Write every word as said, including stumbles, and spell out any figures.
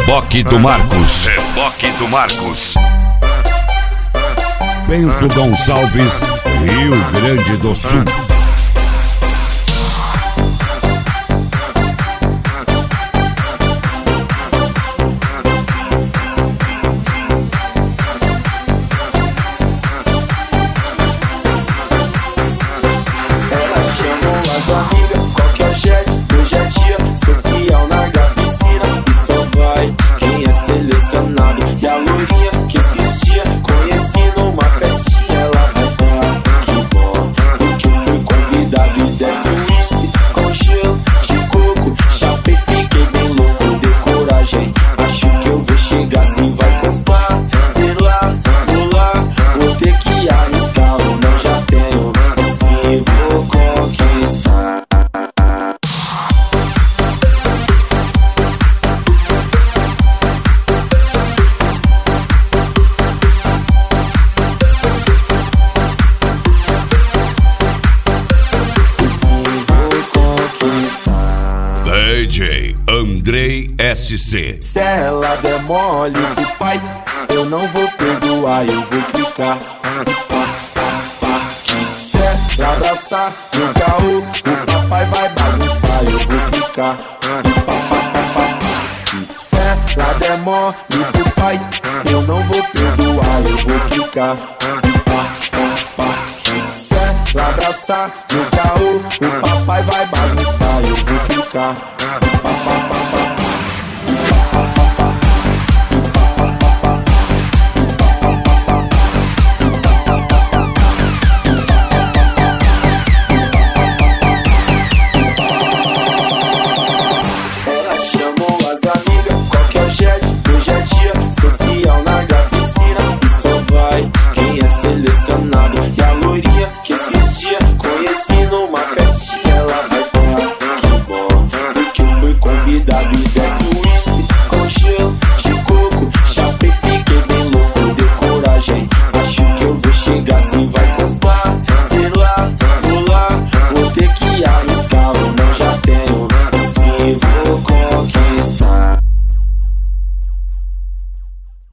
Reboque do Marcos. Reboque do Marcos. Bento Gonçalves, Rio Grande do Sul. Qualquer jet, hoje é dia social na piscina. E só vai quem é selecionado. E a lourinha que esses dias conheci numa festinha, ela vai pra que bom, porque eu fui convidado. E desce um whisky com gelo de coco. Chapei, fiquei bem louco, dei coragem. Acho que eu vou chegar, se vai custar. Sei lá, vou lá, vou ter que arriscar. Ou não, já tenho, se vou conquistar. D J Andrei S C. Se ela der mole do pai, eu não vou perdoar, eu vou clicar. Se ela abraçar no caô, o papai vai bagunçar, eu vou clicar. Se ela der mole do pai, eu não vou perdoar, eu vou clicar. Se ela abraçar no caô, o papai vai bagunçar, eu vou clicar. Ela chamou as amigas, qualquer jet, hoje é dia social na piscina. E só vai quem é selecionado. E a lourinha que esses dias conheci numa festinha, ela vai pra que bom, porque eu fui convidado. E desce o